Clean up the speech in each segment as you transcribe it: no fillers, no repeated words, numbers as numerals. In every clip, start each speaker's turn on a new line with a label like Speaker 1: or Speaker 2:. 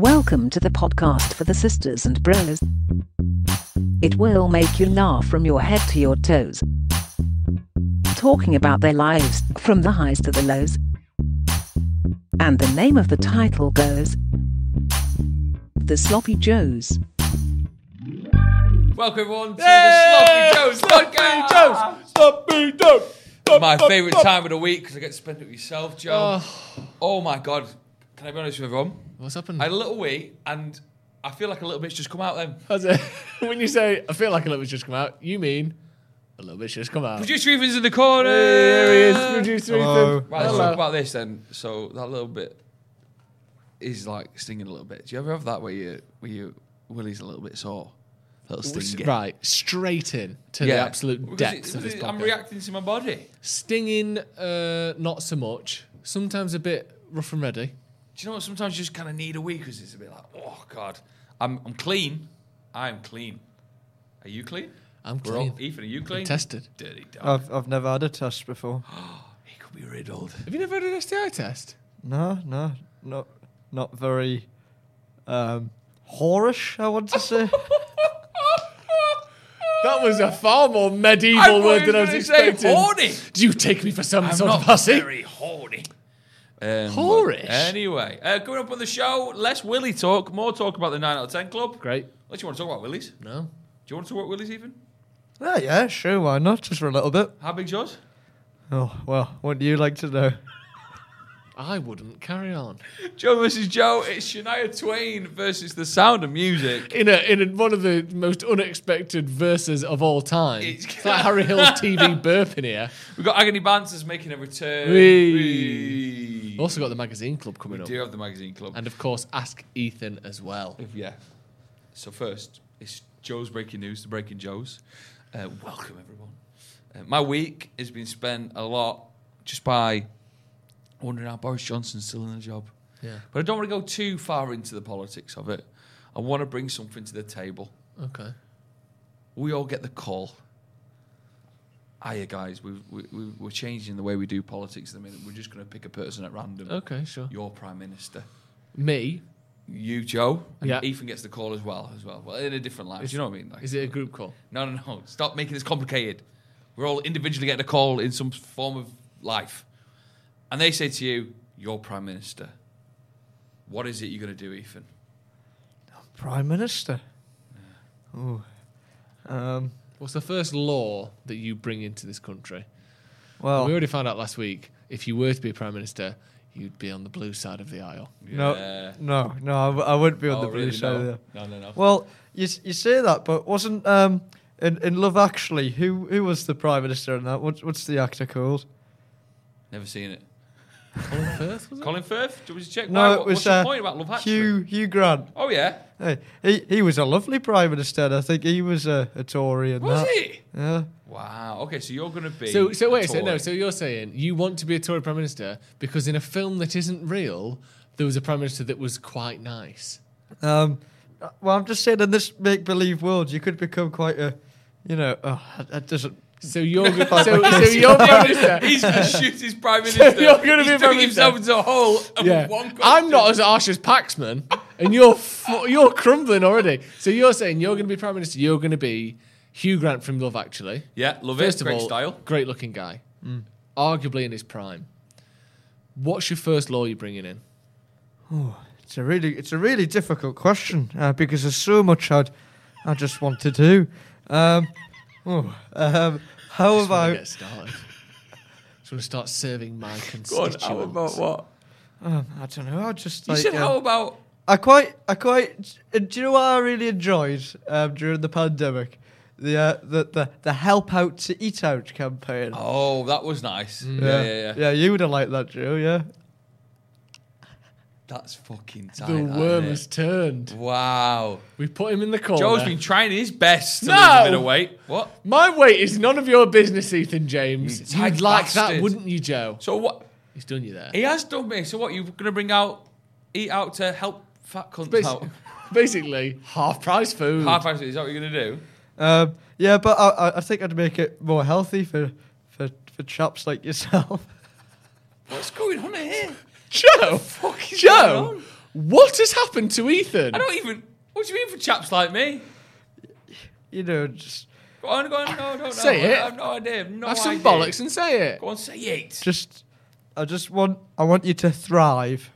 Speaker 1: Welcome to the podcast for the sisters and bros. It will make you laugh from your head to your toes. Talking about their lives, from the highs to the lows. And the name of the title goes The Sloppy Joes.
Speaker 2: Welcome everyone to the Sloppy Joes podcast.
Speaker 3: Sloppy Joes.
Speaker 2: My favourite time of the week because I get to spend it with yourself, Joe. Oh my God. Can I be honest with everyone?
Speaker 3: What's happened?
Speaker 2: I had a little wee and I feel like a little bit's just come out then.
Speaker 3: Has it? When you say, I feel like a little bit's just come out, you mean a little bit's just come out.
Speaker 2: Producer Ethan's in the corner.
Speaker 3: There he is, Producer Ethan.
Speaker 2: Right, let's talk about this then. So that little bit is like stinging a little bit. Do you ever have that where your willy's a little bit sore? A little stinging.
Speaker 3: Right, straight in to the absolute depths of this podcast.
Speaker 2: I'm reacting to my body.
Speaker 3: Stinging, not so much. Sometimes a bit rough and ready.
Speaker 2: Do you know what? Sometimes you just kind of need a wee because it's a bit like, oh God, I'm clean. I'm clean. Are you clean?
Speaker 3: I'm clean.
Speaker 2: Ethan, are you clean?
Speaker 3: Been tested.
Speaker 2: Dirty dog.
Speaker 4: I've never had a test before.
Speaker 2: He could be riddled.
Speaker 3: Have you never had an STI test?
Speaker 4: No, not very whorish, I want to say.
Speaker 3: That was a far more medieval word than I was expecting.
Speaker 2: Horny.
Speaker 3: Do you take me for some
Speaker 2: I'm
Speaker 3: sort
Speaker 2: not
Speaker 3: of pussy?
Speaker 2: very horny.
Speaker 3: Whorish?
Speaker 2: Anyway, coming up on the show, less Willy talk, more talk about the 9 out of 10 club.
Speaker 3: Great.
Speaker 2: Unless you want to talk about Willies.
Speaker 3: No.
Speaker 2: Do you want to talk about Willies even?
Speaker 4: Yeah, sure, why not? Just for a little bit.
Speaker 2: How big's yours?
Speaker 4: Oh, well, what do you like to know?
Speaker 3: I wouldn't. Carry on.
Speaker 2: Joe versus Joe. It's Shania Twain versus The Sound of Music.
Speaker 3: In one of the most unexpected verses of all time. It's like Harry Hill's TV burp in here.
Speaker 2: We've got Agony Banters making a return.
Speaker 3: We've also got the magazine club coming up.
Speaker 2: We do have the magazine club.
Speaker 3: And of course, Ask Ethan as well.
Speaker 2: Yeah. So first, it's Joe's breaking news, the Breaking Joes. Welcome everyone. My week has been spent a lot just by wondering how Boris Johnson's still in the job.
Speaker 3: Yeah.
Speaker 2: But I don't want to go too far into the politics of it. I want to bring something to the table.
Speaker 3: Okay.
Speaker 2: We all get the call. Hiya, guys. We're changing the way we do politics at the minute. We're just going to pick a person at random.
Speaker 3: Okay, sure.
Speaker 2: Your Prime Minister.
Speaker 3: Me?
Speaker 2: You, Joe. And
Speaker 3: yeah.
Speaker 2: Ethan gets the call as well. Well, in a different life. Do you know what I mean? Like,
Speaker 3: is it a group call?
Speaker 2: No. Stop making this complicated. We're all individually getting a call in some form of life. And they say to you, you're Prime Minister. What is it you're going to do, Ethan?
Speaker 4: Prime Minister?
Speaker 3: Yeah. What's the first law that you bring into this country?
Speaker 4: Well,
Speaker 3: we already found out last week, if you were to be Prime Minister, you'd be on the blue side of the aisle.
Speaker 2: Yeah.
Speaker 4: No, I wouldn't be on the blue side of the
Speaker 2: aisle. No.
Speaker 4: Well, you say that, but wasn't in Love Actually, who was the Prime Minister in that? What's the actor called?
Speaker 2: Never seen it.
Speaker 3: Colin Firth, was it?
Speaker 2: Colin Firth? Do we check?
Speaker 4: No, it was
Speaker 2: what's your point about Love Actually?
Speaker 4: Hugh Grant.
Speaker 2: Oh, yeah?
Speaker 4: Hey, he was a lovely Prime Minister. I think he was a Tory. And
Speaker 2: was
Speaker 4: that.
Speaker 2: he?
Speaker 4: Yeah.
Speaker 2: Wow. Okay, so you're going to be
Speaker 3: So wait, so you're saying you want to be a Tory Prime Minister because in a film that isn't real, there was a Prime Minister that was quite nice.
Speaker 4: Well, I'm just saying in this make-believe world, you could become quite a, it doesn't.
Speaker 3: So you're going to you're Prime Minister.
Speaker 2: He's going to shoot his Prime Minister.
Speaker 3: So you're going to be Prime Minister.
Speaker 2: Himself into a hole.
Speaker 3: Yeah.
Speaker 2: One question.
Speaker 3: I'm not as harsh as Paxman, and you're crumbling already. So you're saying you're going to be Prime Minister. You're going to be Hugh Grant from Love Actually.
Speaker 2: Yeah, love
Speaker 3: First
Speaker 2: it.
Speaker 3: Of
Speaker 2: Great
Speaker 3: all,
Speaker 2: style.
Speaker 3: Great looking guy. Arguably in his prime. What's your first law you're bringing in?
Speaker 4: Oh, it's a really difficult question because there's so much I just want to do. How about?
Speaker 3: Get started. Just want to start serving my constituents.
Speaker 2: God, how about what?
Speaker 4: I don't know. I just
Speaker 2: You said how about?
Speaker 4: I quite. Do you know what I really enjoyed during the pandemic? The Help Out to Eat Out campaign.
Speaker 2: Oh, that was nice. Yeah.
Speaker 4: Yeah, you would have liked that, Joe. Yeah.
Speaker 2: That's fucking tight.
Speaker 3: The worm has turned.
Speaker 2: Wow.
Speaker 3: We put him in the corner.
Speaker 2: Joe's been trying his best to lose a bit of weight. What?
Speaker 3: My weight is none of your business, Ethan James.
Speaker 2: You
Speaker 3: You'd like
Speaker 2: bastard.
Speaker 3: that, wouldn't you, Joe?
Speaker 2: So what?
Speaker 3: He's done you there.
Speaker 2: He has done me. So what? You're going to bring out Eat Out to help fat cunts out?
Speaker 3: Basically, half price food.
Speaker 2: Half price food. Is that what you're going to do?
Speaker 4: Yeah, but I think I'd make it more healthy for chaps like yourself.
Speaker 2: What's going on here?
Speaker 3: Joe, What has happened to Ethan?
Speaker 2: I don't even. What do you mean for chaps like me?
Speaker 4: You know, just
Speaker 2: Go on. No, I don't
Speaker 3: Say
Speaker 2: know.
Speaker 3: it.
Speaker 2: I have no idea. No
Speaker 3: Have some
Speaker 2: idea.
Speaker 3: bollocks and say it.
Speaker 2: Go on, say it.
Speaker 4: I want you to thrive.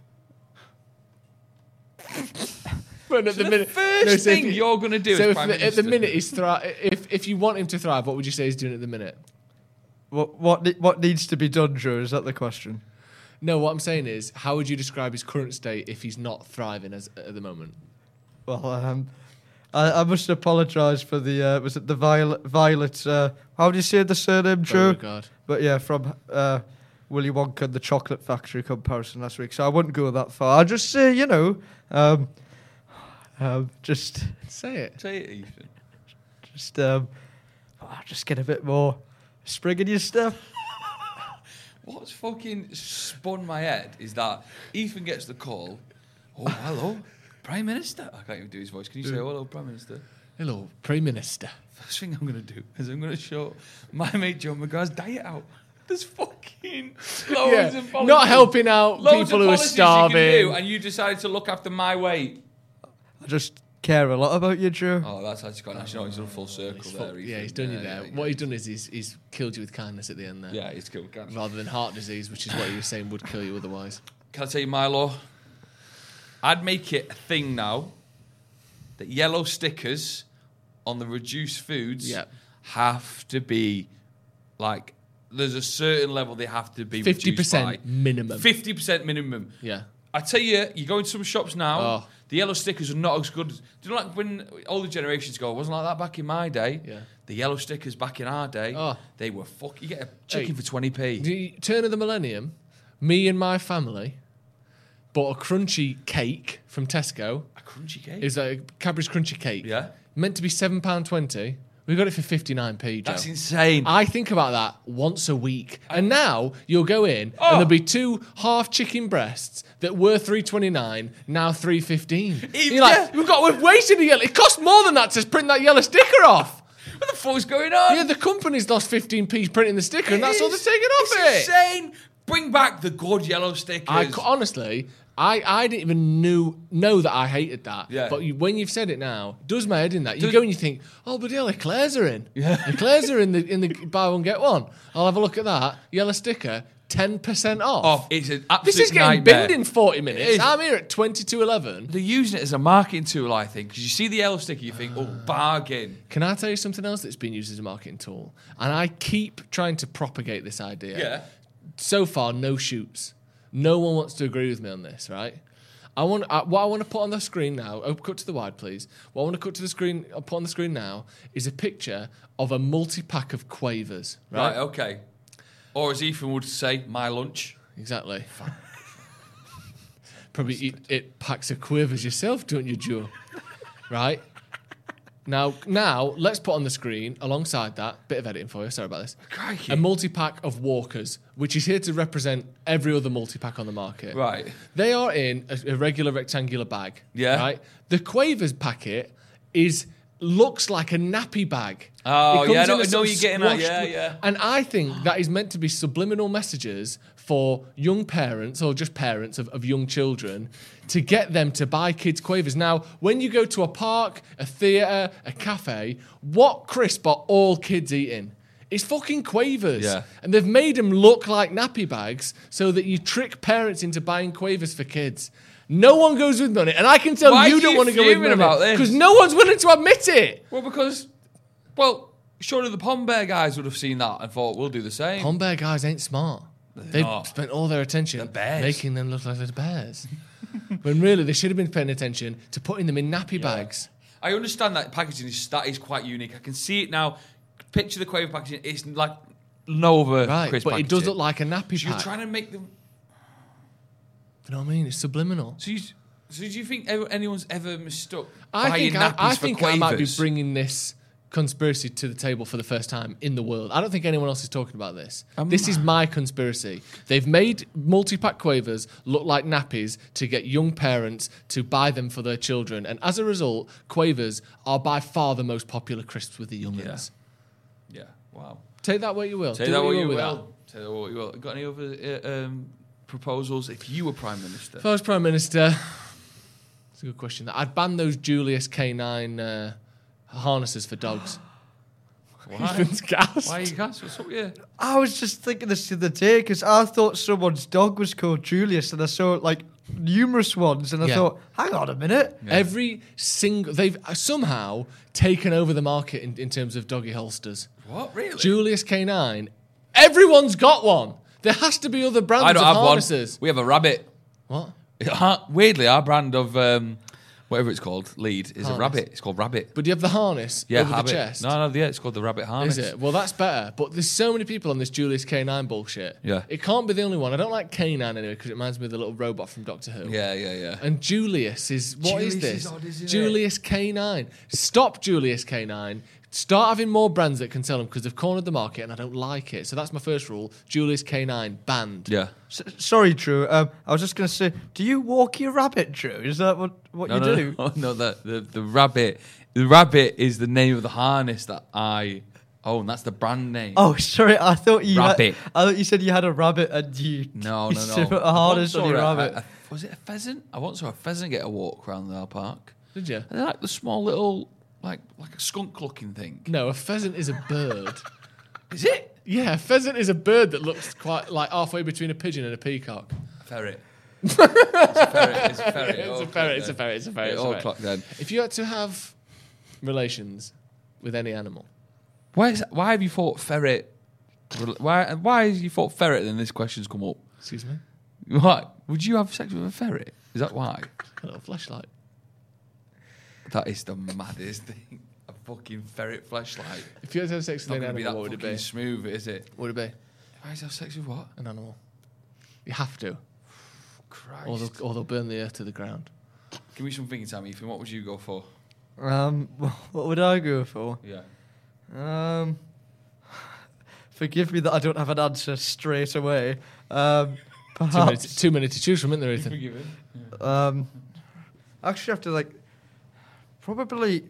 Speaker 3: But at
Speaker 2: So the first
Speaker 3: so
Speaker 2: thing
Speaker 3: if
Speaker 2: you're going to do
Speaker 3: so
Speaker 2: as
Speaker 3: if
Speaker 2: Prime
Speaker 3: at the
Speaker 2: Minister.
Speaker 3: minute he's if you want him to thrive, what would you say he's doing at the minute?
Speaker 4: What needs to be done, Drew? Is that the question?
Speaker 3: No, what I'm saying is, how would you describe his current state if he's not thriving at the moment?
Speaker 4: Well, I must apologise for the was it the Violet? How do you say the surname, Drew?
Speaker 3: God.
Speaker 4: But yeah, from Willy Wonka and the Chocolate Factory comparison last week. So I wouldn't go that far. I'll just say, just
Speaker 3: Say it.
Speaker 2: Say it, Ethan.
Speaker 4: just get a bit more spring in your step.
Speaker 2: What's fucking spun my head is that Ethan gets the call. Oh, hello, Prime Minister. I can't even do his voice. Can you say, hello, Prime Minister?
Speaker 3: Hello, Prime Minister.
Speaker 2: First thing I'm going to do is I'm going to show my mate Joe McGrath's diet out. There's fucking loads of policies.
Speaker 3: Not helping out
Speaker 2: Loads
Speaker 3: people
Speaker 2: of
Speaker 3: who are
Speaker 2: policies you can do,
Speaker 3: starving.
Speaker 2: and you decided to look after my weight.
Speaker 4: I just care a lot about you, Drew.
Speaker 2: Oh, that's actually quite nice. You know, he's done a full circle there.
Speaker 3: Yeah,
Speaker 2: Ethan.
Speaker 3: he's done you there.
Speaker 2: yeah.
Speaker 3: What he's done is he's killed you with kindness at the end there.
Speaker 2: Yeah, he's killed cancer.
Speaker 3: Rather than heart disease, which is what you were saying would kill you otherwise.
Speaker 2: Can I tell you, Milo? I'd make it a thing now that yellow stickers on the reduced foods
Speaker 3: Yep.
Speaker 2: have to be like, there's a certain level they have to be reduced by.
Speaker 3: 50% minimum.
Speaker 2: 50% minimum.
Speaker 3: Yeah.
Speaker 2: I tell you, you go into some shops now,
Speaker 3: Oh.
Speaker 2: the yellow stickers are not as good. Do you know, like when older generations go, it wasn't like that back in my day.
Speaker 3: Yeah.
Speaker 2: The yellow stickers back in our day,
Speaker 3: Oh.
Speaker 2: they were You get a chicken
Speaker 3: Hey.
Speaker 2: for 20p.
Speaker 3: The turn of the millennium, me and my family bought a crunchy cake from Tesco.
Speaker 2: A crunchy cake?
Speaker 3: It was a Cadbury's crunchy cake.
Speaker 2: Yeah.
Speaker 3: Meant to be £7.20. We got it for 59p, Joe.
Speaker 2: That's insane.
Speaker 3: I think about that once a week. And now you'll go in
Speaker 2: Oh.
Speaker 3: and there'll be 2 half chicken breasts that were £3.29, now £3.15. You're like, we've wasted a yellow. It costs more than that to print that yellow sticker off.
Speaker 2: What the fuck's going on?
Speaker 3: Yeah, the company's lost 15p printing the sticker, and that's all they're taking off
Speaker 2: It's
Speaker 3: it.
Speaker 2: insane. Bring back the good yellow stickers.
Speaker 3: Honestly, I didn't even know that I hated that.
Speaker 2: Yeah.
Speaker 3: But when you've said it now, it does my head in that. You go and you think, oh, bloody hell, Eclairs are in.
Speaker 2: Yeah.
Speaker 3: Eclairs are in the buy one, get one. I'll have a look at that. Yellow sticker, 10% off.
Speaker 2: It's an absolute
Speaker 3: This is getting
Speaker 2: nightmare.
Speaker 3: binned in 40
Speaker 2: It
Speaker 3: minutes.
Speaker 2: is.
Speaker 3: I'm here at 22:11.
Speaker 2: They're using it as a marketing tool, I think, because you see the yellow sticker, you think, oh, bargain.
Speaker 3: Can I tell you something else that's been used as a marketing tool? And I keep trying to propagate this idea.
Speaker 2: Yeah.
Speaker 3: So far, no shoots. No one wants to agree with me on this, right? What I want to put on the screen now, cut to the wide, please. What I want to put on the screen now is a picture of a multi-pack of Quavers,
Speaker 2: Right,
Speaker 3: right?
Speaker 2: okay. Or as Ethan would say, my lunch.
Speaker 3: Exactly. Probably eat packs of Quavers yourself, don't you, Joe? Right? Now, let's put on the screen, alongside that, bit of editing for you, sorry about this,
Speaker 2: Crikey.
Speaker 3: a multi-pack of Walkers, which is here to represent every other multi-pack on the market.
Speaker 2: Right.
Speaker 3: They are in a regular rectangular bag.
Speaker 2: Yeah.
Speaker 3: Right? The Quavers packet looks like a nappy bag.
Speaker 2: Oh,
Speaker 3: It comes
Speaker 2: yeah, I
Speaker 3: in
Speaker 2: know
Speaker 3: a
Speaker 2: you're
Speaker 3: sort of
Speaker 2: getting at,
Speaker 3: squashed-
Speaker 2: yeah.
Speaker 3: And I think that is meant to be subliminal messages for young parents or just parents of young children to get them to buy kids' Quavers. Now, when you go to a park, a theatre, a cafe, what crisp are all kids eating? It's fucking Quavers.
Speaker 2: Yeah.
Speaker 3: And they've made them look like nappy bags so that you trick parents into buying Quavers for kids. No one goes with me on it. And I can tell
Speaker 2: Why
Speaker 3: you
Speaker 2: are
Speaker 3: don't
Speaker 2: you
Speaker 3: want to go with me
Speaker 2: fuming
Speaker 3: on
Speaker 2: about
Speaker 3: it.
Speaker 2: this?
Speaker 3: Because no one's willing to admit it.
Speaker 2: Well, surely the Pom Bear guys would have seen that and thought, we'll do the same.
Speaker 3: Pom Bear guys ain't smart. They've
Speaker 2: not.
Speaker 3: spent all their attention
Speaker 2: They're bears.
Speaker 3: making them look like they're bears. When really they should have been paying attention to putting them in nappy bags.
Speaker 2: I understand that packaging is quite unique. I can see it now. Picture the Quaver packaging. It's like no other
Speaker 3: Right,
Speaker 2: crisp
Speaker 3: but
Speaker 2: packaging.
Speaker 3: it does look like a nappy
Speaker 2: So you're
Speaker 3: pack.
Speaker 2: trying to make them...
Speaker 3: You know what I mean? It's subliminal.
Speaker 2: So do you think anyone's ever mistook
Speaker 3: I
Speaker 2: buying
Speaker 3: think,
Speaker 2: nappies
Speaker 3: I,
Speaker 2: for
Speaker 3: think
Speaker 2: Quavers?
Speaker 3: I might be bringing this conspiracy to the table for the first time in the world. I don't think anyone else is talking about this. This is my conspiracy. They've made multi-pack Quavers look like nappies to get young parents to buy them for their children. And as a result, Quavers are by far the most popular crisps with the youngins.
Speaker 2: Yeah, wow.
Speaker 3: Take that what you will.
Speaker 2: Take
Speaker 3: Do
Speaker 2: that what you
Speaker 3: with
Speaker 2: will. Take that what you will. Got any other proposals if you were Prime Minister?
Speaker 3: If I was Prime Minister, That's a good question. I'd ban those Julius K9 harnesses for dogs.
Speaker 2: Why?
Speaker 3: Ethan's gasped.
Speaker 2: Why are you gasped? What's up with you?
Speaker 4: I was just thinking this the other day because I thought someone's dog was called Julius, and I saw like numerous ones, and I
Speaker 3: Yeah.
Speaker 4: thought, hang on a minute.
Speaker 2: Yeah.
Speaker 3: Every single... They've somehow taken over the market in terms of doggy holsters.
Speaker 2: What? Really?
Speaker 3: Julius K9. Everyone's got one. There has to be other brands
Speaker 2: I don't
Speaker 3: of
Speaker 2: have
Speaker 3: harnesses.
Speaker 2: one. We have a rabbit.
Speaker 3: What?
Speaker 2: Weirdly, our brand of whatever it's called, lead, is
Speaker 3: Harness.
Speaker 2: a rabbit. It's called Rabbit.
Speaker 3: But do you have the harness over
Speaker 2: Rabbit.
Speaker 3: the chest?
Speaker 2: No, yeah, it's called the Rabbit harness.
Speaker 3: Is it? Well, that's better. But there's so many people on this Julius K9 bullshit.
Speaker 2: Yeah.
Speaker 3: It can't be the only one. I don't like K9 anyway because it reminds me of the little robot from Doctor Who.
Speaker 2: Yeah.
Speaker 3: And Julius is... What is
Speaker 2: Julius
Speaker 3: this?
Speaker 2: is odd, isn't it?
Speaker 3: Julius K9. Stop Julius K9. Start having more brands that can sell them because they've cornered the market and I don't like it. So that's my first rule. Julius K9, banned.
Speaker 2: Yeah.
Speaker 4: Sorry, Drew. I was just going to say, do you walk your rabbit, Drew? Is that what you do?
Speaker 2: No, the rabbit. The rabbit is the name of the harness that I own. That's the brand name.
Speaker 4: Oh, sorry. I thought you
Speaker 2: Rabbit.
Speaker 4: I thought you said you had a rabbit and you
Speaker 2: No.
Speaker 4: you put a harness on your rabbit.
Speaker 2: Was it a pheasant? I once saw a pheasant get a walk around the park.
Speaker 3: Did you?
Speaker 2: And they're like the small little, like a skunk-looking thing.
Speaker 3: No, a pheasant is a bird.
Speaker 2: Is it?
Speaker 3: Yeah, a pheasant is a bird that looks quite like halfway between a pigeon and a peacock.
Speaker 2: A ferret. It's a ferret. It's a ferret.
Speaker 3: It's a ferret, it's a ferret, it's a ferret.
Speaker 2: It
Speaker 3: it's a
Speaker 2: all
Speaker 3: ferret.
Speaker 2: clocked then.
Speaker 3: If you had to have relations with any animal,
Speaker 2: Why have you thought ferret? Why have you thought ferret? Then this question's come up.
Speaker 3: excuse me,
Speaker 2: What? Would you have sex with a ferret? Is that why?
Speaker 3: a little flashlight.
Speaker 2: That is the maddest thing. A fucking ferret flashlight.
Speaker 3: If you had to have sex
Speaker 2: It's
Speaker 3: with
Speaker 2: not
Speaker 3: any
Speaker 2: going to be
Speaker 3: animal,
Speaker 2: that
Speaker 3: what would it
Speaker 2: fucking
Speaker 3: be?
Speaker 2: smooth, is it?
Speaker 3: What would it be?
Speaker 2: Why is have sex with what?
Speaker 3: An animal. You have to,
Speaker 2: Christ.
Speaker 3: or they'll burn the earth to the ground.
Speaker 2: Give me some thinking time, Ethan. What would you go for?
Speaker 4: What would I go for?
Speaker 2: Yeah.
Speaker 4: Forgive me that I don't have an answer straight away.
Speaker 3: Too
Speaker 4: Perhaps.
Speaker 3: many to choose from, isn't there, Ethan?
Speaker 2: Forgiven.
Speaker 4: Actually, have to like probably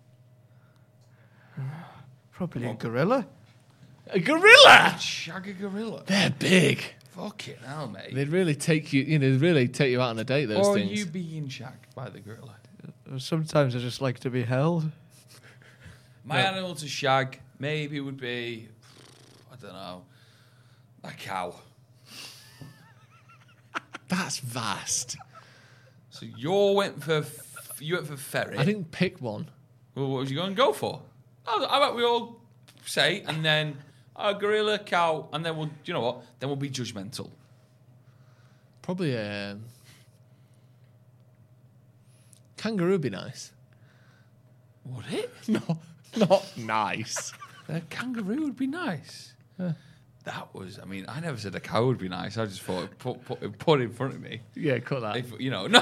Speaker 4: a gorilla.
Speaker 3: A gorilla.
Speaker 2: Shag a gorilla.
Speaker 3: They're big.
Speaker 2: Fucking hell, mate.
Speaker 3: They'd really take you. They'd really take you out on a date. Those
Speaker 2: Or
Speaker 3: things.
Speaker 2: you being shagged by the gorilla.
Speaker 4: Sometimes I just like to be held.
Speaker 2: My animal to shag maybe would be, I don't know, a cow.
Speaker 3: That's vast.
Speaker 2: So you went for ferret.
Speaker 3: I didn't pick one.
Speaker 2: Well, what was you going to go for? How about we all say, and then a gorilla, cow, and then you know what? Then we'll be judgmental.
Speaker 3: Probably kangaroo would be nice.
Speaker 2: Would it?
Speaker 3: No, not nice.
Speaker 2: A kangaroo would be nice. That was, I mean, I never said a cow would be nice. I just thought put in front of me.
Speaker 3: Yeah, cut that.
Speaker 2: If,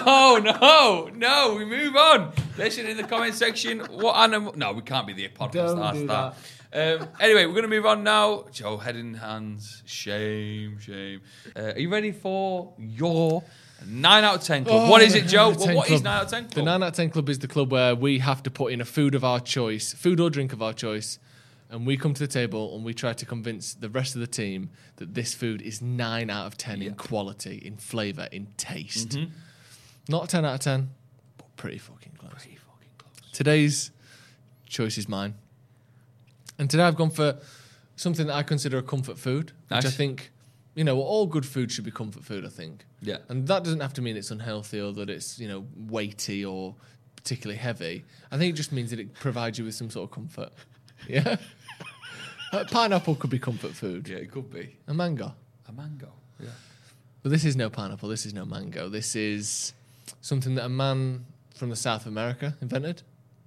Speaker 2: no, we move on. Listen in the comment section. What animal? No, we can't be the podcast.
Speaker 3: Don't do
Speaker 2: that. Anyway, we're going to move on now. Joe, head in hands. Shame. Are you ready for your 9 out of 10 club? What is it, Joe? What is 9 out of 10 club?
Speaker 3: The 9 out of 10 club is the club where we have to put in a food of our choice, food or drink of our choice, and we come to the table and we try to convince the rest of the team that this food is 9 out of 10 in quality, in flavour, in taste.
Speaker 2: Mm-hmm.
Speaker 3: Not a 10 out of 10, but pretty fucking close. Today's choice is mine. And today I've gone for something that I consider a comfort food, which I
Speaker 2: Nice.
Speaker 3: think, all good food should be comfort food, I think.
Speaker 2: Yeah.
Speaker 3: And that doesn't have to mean it's unhealthy or that it's, weighty or particularly heavy. I think it just means that it provides you with some sort of comfort. Yeah? Pineapple could be comfort food.
Speaker 2: Yeah, it could be.
Speaker 3: A mango.
Speaker 2: A mango. Yeah.
Speaker 3: But this is no pineapple. This is no mango. This is something that a man from the South of America invented.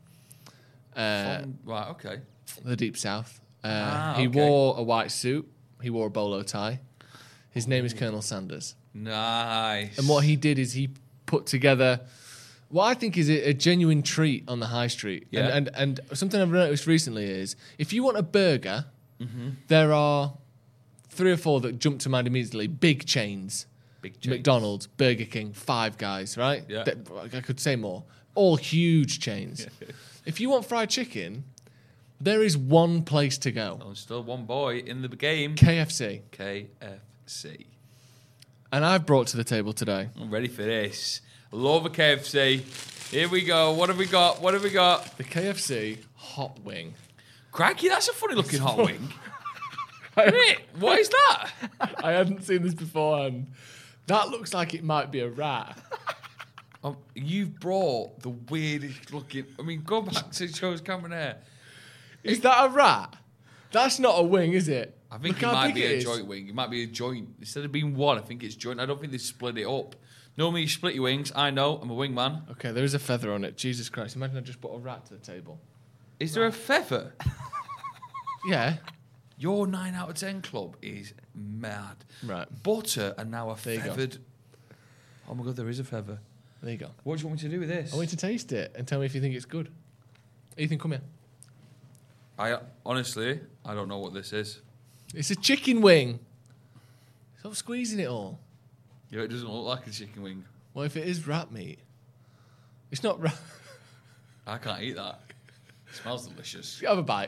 Speaker 2: Right, okay.
Speaker 3: The Deep South. He
Speaker 2: okay.
Speaker 3: wore a white suit. He wore a bolo tie. His name is Colonel Sanders.
Speaker 2: Nice.
Speaker 3: And what he did is he put together what I think is a genuine treat on the high street.
Speaker 2: Yeah.
Speaker 3: And something I've noticed recently is if you want a burger,
Speaker 2: Mm-hmm.
Speaker 3: there are 3 or 4 that jump to mind immediately. Big chains.
Speaker 2: Big chains.
Speaker 3: McDonald's, Burger King, Five Guys, right?
Speaker 2: Yeah.
Speaker 3: I could say more. All huge chains. If you want fried chicken, there is one place to go.
Speaker 2: There's still one boy in the game.
Speaker 3: KFC.
Speaker 2: KFC.
Speaker 3: And I've brought to the table today
Speaker 2: I'm ready for this. Love a KFC. Here we go. What have we got? What have we got?
Speaker 3: The KFC hot wing.
Speaker 2: Crikey, that's a funny looking hot wing. Isn't it? What is that?
Speaker 3: I hadn't seen this beforehand. That looks like it might be a rat.
Speaker 2: You've brought the weirdest looking. I mean, go back to Joe's camera there.
Speaker 3: Is that a rat? That's not a wing, is it?
Speaker 2: I think
Speaker 3: Look
Speaker 2: it
Speaker 3: how
Speaker 2: might
Speaker 3: big
Speaker 2: be
Speaker 3: it
Speaker 2: a
Speaker 3: is.
Speaker 2: joint wing. It might be a joint. Instead of being one, I think it's joint. I don't think they split it up. Normally you split your wings. I know. I'm a wingman.
Speaker 3: Okay, there is a feather on it. Jesus Christ. Imagine I just put a rat to the table.
Speaker 2: Is there a feather?
Speaker 3: Yeah.
Speaker 2: Your 9 out of 10 club is mad.
Speaker 3: Right.
Speaker 2: Butter and now a
Speaker 3: There you go.
Speaker 2: feathered. Oh my god, there is a feather.
Speaker 3: There you go.
Speaker 2: What do you want me to do with this?
Speaker 3: I want you to taste it and tell me if you think it's good. Ethan, come here.
Speaker 2: I honestly, I don't know what this is.
Speaker 3: It's a chicken wing. Stop squeezing it all.
Speaker 2: Yeah, it doesn't look like a chicken wing.
Speaker 3: What if it is rat meat? It's not rat.
Speaker 2: I can't eat that. It smells delicious.
Speaker 3: Have a bite.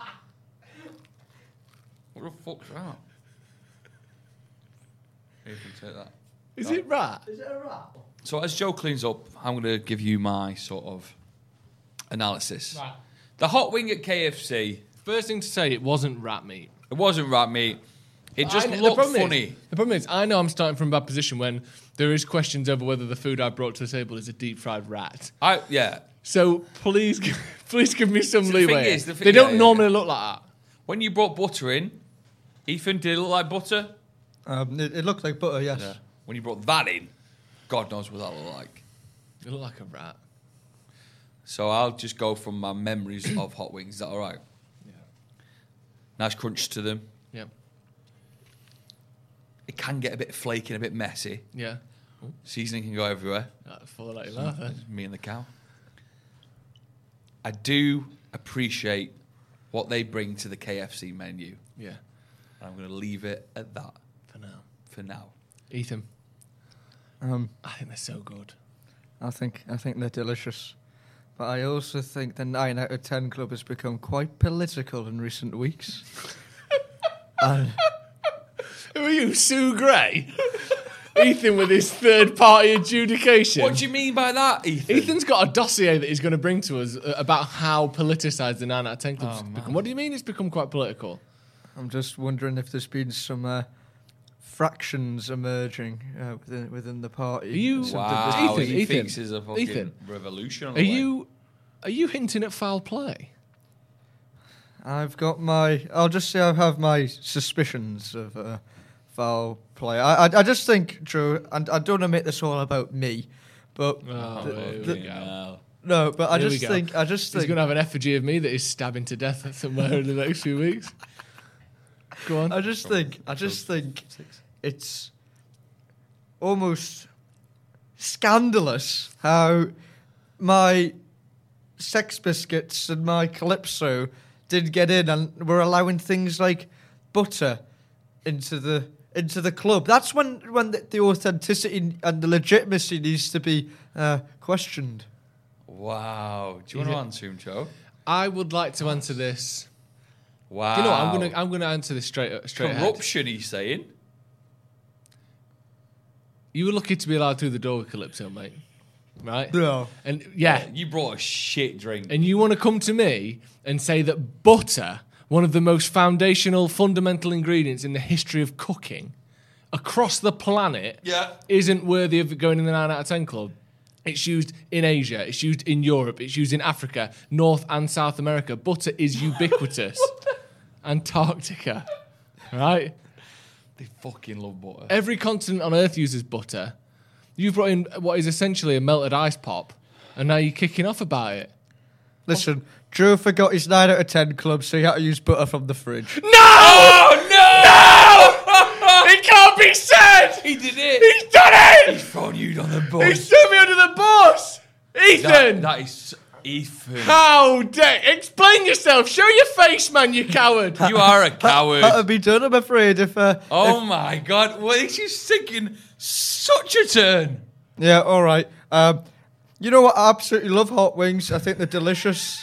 Speaker 2: What the fuck's that? Here, you can take that.
Speaker 3: Is it rat?
Speaker 4: Is it a rat?
Speaker 2: So as Joe cleans up, I'm going to give you my sort of analysis.
Speaker 3: Right.
Speaker 2: The hot wing at KFC,
Speaker 3: First thing to say, it wasn't rat meat.
Speaker 2: it wasn't rat meat. It just
Speaker 3: The
Speaker 2: looked
Speaker 3: problem
Speaker 2: funny.
Speaker 3: the problem is, I know I'm starting from a bad position when there is questions over whether the food I brought to the table is a deep fried rat.
Speaker 2: Yeah.
Speaker 3: So please, please give me some
Speaker 2: So the thing
Speaker 3: leeway.
Speaker 2: is,
Speaker 3: They don't
Speaker 2: yeah.
Speaker 3: normally look like that.
Speaker 2: When you brought butter in, Ethan, did it look like butter?
Speaker 4: It looked like butter, yes.
Speaker 2: Yeah. When you brought that in, God knows what that looked like.
Speaker 3: They look like a rat.
Speaker 2: So I'll just go from my memories of hot wings. Is that all right?
Speaker 3: Yeah.
Speaker 2: Nice crunch to them.
Speaker 3: Yeah.
Speaker 2: It can get a bit flaky and a bit messy.
Speaker 3: Yeah.
Speaker 2: Seasoning can go everywhere.
Speaker 3: Fall like you laugh, eh?
Speaker 2: Me and the cow. I do appreciate what they bring to the KFC menu.
Speaker 3: Yeah.
Speaker 2: I'm going to leave it at that
Speaker 3: For now.
Speaker 2: for now.
Speaker 3: Ethan,
Speaker 4: Um,
Speaker 3: I think they're so good.
Speaker 4: I think they're delicious. But I also think the 9 out of 10 club has become quite political in recent weeks. And
Speaker 3: Who are you, Sue Gray? Ethan with his third-party adjudication.
Speaker 2: What do you mean by that, Ethan?
Speaker 3: Ethan's got a dossier that he's going to bring to us about how politicised the 9 out of 10 club's
Speaker 2: Oh, man.
Speaker 3: become. What do you mean it's become quite political?
Speaker 4: I'm just wondering if there's been some fractions emerging within the party.
Speaker 3: Are you-
Speaker 4: Some
Speaker 2: Wow,
Speaker 3: Ethan,
Speaker 2: he
Speaker 3: Ethan,
Speaker 2: thinks there's a fucking
Speaker 3: Ethan,
Speaker 2: revolution on
Speaker 3: Are
Speaker 2: the way.
Speaker 3: you hinting at foul play?
Speaker 4: I'll just say I have my suspicions of foul play. I just think, Drew, and I don't want to make this all about me, but
Speaker 3: Oh, here
Speaker 4: the-
Speaker 3: we go.
Speaker 4: no, but I
Speaker 3: Here we
Speaker 4: just
Speaker 3: go.
Speaker 4: think,
Speaker 3: He's going to have an effigy of me that he's stabbing to death somewhere in the next few weeks. Go on.
Speaker 4: I just think it's almost scandalous how my Sex Biscuits and my Calypso did get in and were allowing things like butter into the club. That's when the authenticity and the legitimacy needs to be questioned.
Speaker 2: Wow. Do you want to answer him, Joe?
Speaker 3: I would like to answer this.
Speaker 2: Wow.
Speaker 3: You know what? I'm gonna answer this straight ahead.
Speaker 2: Corruption, he's saying.
Speaker 3: You were lucky to be allowed through the door with Calypso, mate. Right?
Speaker 4: No.
Speaker 3: And yeah,
Speaker 2: You brought a shit drink.
Speaker 3: and you want to come to me and say that butter, one of the most foundational, fundamental ingredients in the history of cooking across the planet,
Speaker 2: Yeah.
Speaker 3: isn't worthy of going in the 9 out of 10 club. It's used in Asia, it's used in Europe, it's used in Africa, North and South America. Butter is ubiquitous. Antarctica, right?
Speaker 2: They fucking love butter.
Speaker 3: Every continent on Earth uses butter. You've brought in what is essentially a melted ice pop, and now you're kicking off about it.
Speaker 4: Listen, Drew forgot his 9 out of 10 club, so he had to use butter from the fridge.
Speaker 3: No!
Speaker 2: Oh, no!
Speaker 3: It can't be said!
Speaker 2: He did it!
Speaker 3: He's done it!
Speaker 2: He's thrown you on the
Speaker 3: He's
Speaker 2: bus.
Speaker 3: threw me under the bus! Ethan!
Speaker 2: That is Ethan.
Speaker 3: How dare... Explain yourself! Show your face, man, you coward!
Speaker 2: You are a coward.
Speaker 4: That would be done, I'm afraid, if...
Speaker 2: Oh my god, what is you thinking? Such a turn.
Speaker 4: Yeah, all right. You know what? I absolutely love hot wings. I think they're delicious.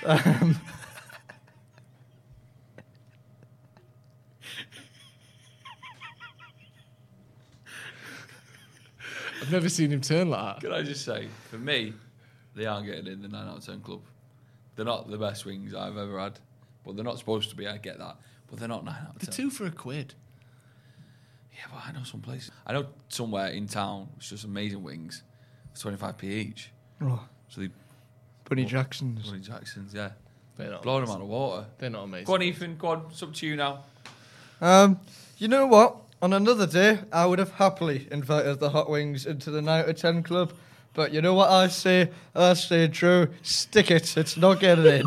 Speaker 3: I've never seen him turn like that.
Speaker 2: Can I just say, for me, They aren't getting in the 9 out of 10 club. They're not the best wings I've ever had. But they're not supposed to be, I get that. But they're not 9 out of 10.
Speaker 3: They're 2 for £1.
Speaker 2: Yeah, but I know some places. I know somewhere in town, it's just amazing wings. It's 25p each.
Speaker 4: Oh,
Speaker 2: So they...
Speaker 4: Bunny Jacksons.
Speaker 2: Bunny Jacksons, yeah.
Speaker 3: They're not
Speaker 2: Blowing them
Speaker 3: amazing.
Speaker 2: out of water.
Speaker 3: They're not amazing.
Speaker 2: Go on, Ethan. Go on. It's up to you now.
Speaker 4: You know what? On another day, I would have happily invited the Hot Wings into the 9 out of 10 club. But you know what I say? I say, Drew, stick it. It's not getting in.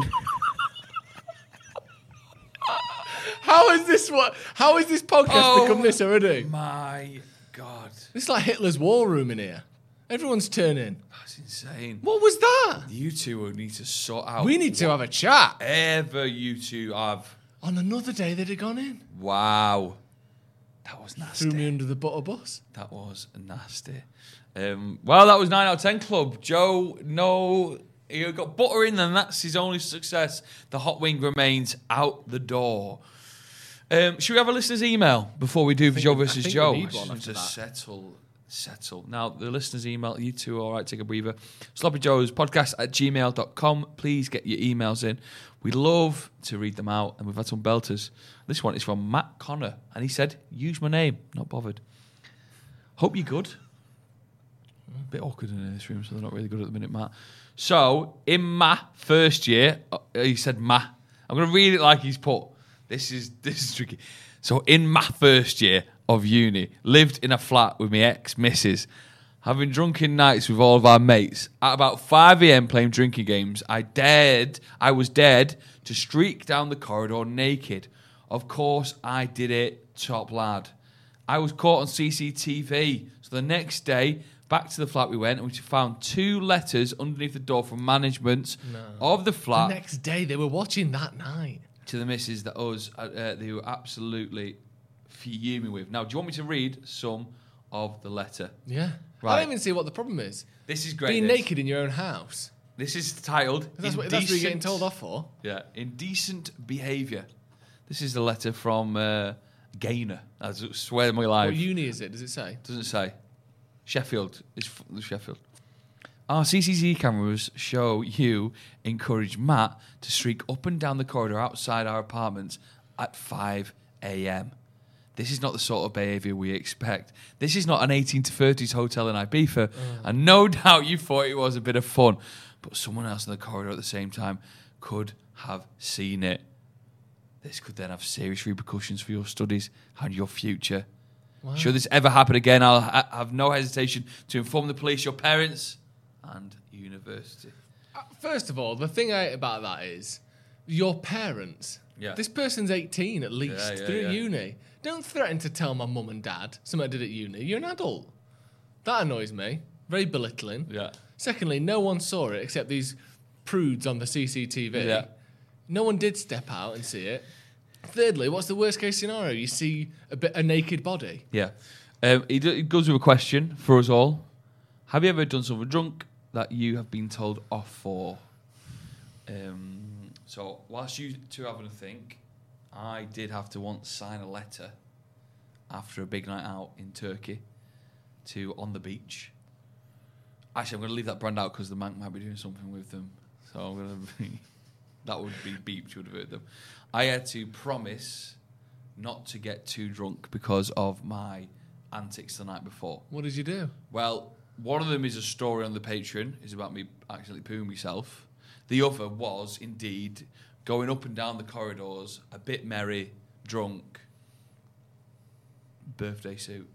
Speaker 3: How is this podcast become this already?
Speaker 2: My God.
Speaker 3: This is like Hitler's war room in here. Everyone's turning.
Speaker 2: That's insane.
Speaker 3: What was that?
Speaker 2: You two will need to sort out...
Speaker 3: We need to have a chat.
Speaker 2: whatever you two have.
Speaker 3: On another day, they'd have gone in.
Speaker 2: Wow. That was nasty.
Speaker 3: Threw me under the butter bus.
Speaker 2: That was nasty. Well, that was 9 out of 10 club. Joe, no, he got butter in, and that's his only success. The hot wing remains out the door. Should we have a listener's email before we do Joe versus Joe?
Speaker 3: We need one after
Speaker 2: to
Speaker 3: that.
Speaker 2: settle. Now, the listener's email, you two, all right, take a breather. sloppyjoespodcast@gmail.com. Please get your emails in. We love to read them out, and we've had some belters. This one is from Matt Connor, and he said, use my name, not bothered. Hope you're good. A bit awkward in this room, so they're not really good at the minute, Matt. So, in my first year, he said ma. I'm going to read it like he's put. This is tricky. So, in my first year of uni, lived in a flat with my ex-missus. Having drunken nights with all of our mates. At about 5 a.m. playing drinking games, I was dared to streak down the corridor naked. Of course, I did it, top lad. I was caught on CCTV. So the next day, back to the flat we went, and we found 2 letters underneath the door from management of the flat.
Speaker 3: The next day, they were watching that night.
Speaker 2: To the missus that they were absolutely fuming with. Now, do you want me to read some of the letter?
Speaker 3: Yeah.
Speaker 2: Right.
Speaker 3: I don't even see what the problem is.
Speaker 2: This is great.
Speaker 3: Being naked in your own house.
Speaker 2: This is titled...
Speaker 3: That's what you're getting told off for.
Speaker 2: Yeah, indecent behaviour. This is the letter from Gaynor. I swear my life.
Speaker 3: What uni is it? Does it say?
Speaker 2: Doesn't say. Sheffield. It's Sheffield. Our CCTV cameras show you encourage Matt to streak up and down the corridor outside our apartments at 5 a.m. This is not the sort of behaviour we expect. This is not an 18 to 30s hotel in Ibiza. And no doubt you thought it was a bit of fun. But someone else in the corridor at the same time could have seen it. This could then have serious repercussions for your studies and your future.
Speaker 3: Wow.
Speaker 2: Should this ever happen again, I'll have no hesitation to inform the police, your parents, and university.
Speaker 3: First of all, the thing about that is your parents.
Speaker 2: Yeah.
Speaker 3: This person's 18 at least.
Speaker 2: Yeah,
Speaker 3: They're
Speaker 2: yeah.
Speaker 3: at uni. Don't threaten to tell my mum and dad something I did at uni. You're an adult. That annoys me. Very belittling.
Speaker 2: Yeah.
Speaker 3: Secondly, no one saw it except these prudes on the CCTV.
Speaker 2: Yeah.
Speaker 3: No one did step out and see it. Thirdly, what's the worst case scenario? You see a naked body.
Speaker 2: Yeah. He goes with a question for us all. Have you ever done something drunk that you have been told off for? So, whilst you two having a think, I did have to once sign a letter after a big night out in Turkey to On the Beach. Actually, I'm going to leave that brand out because the man might be doing something with them. So I'm going to that would be beeped, you would have heard them. I had to promise not to get too drunk because of my antics the night before.
Speaker 3: What did you do?
Speaker 2: Well, one of them is a story on the Patreon. It's about me accidentally pooing myself. The other was, indeed, going up and down the corridors, a bit merry, drunk, birthday suit.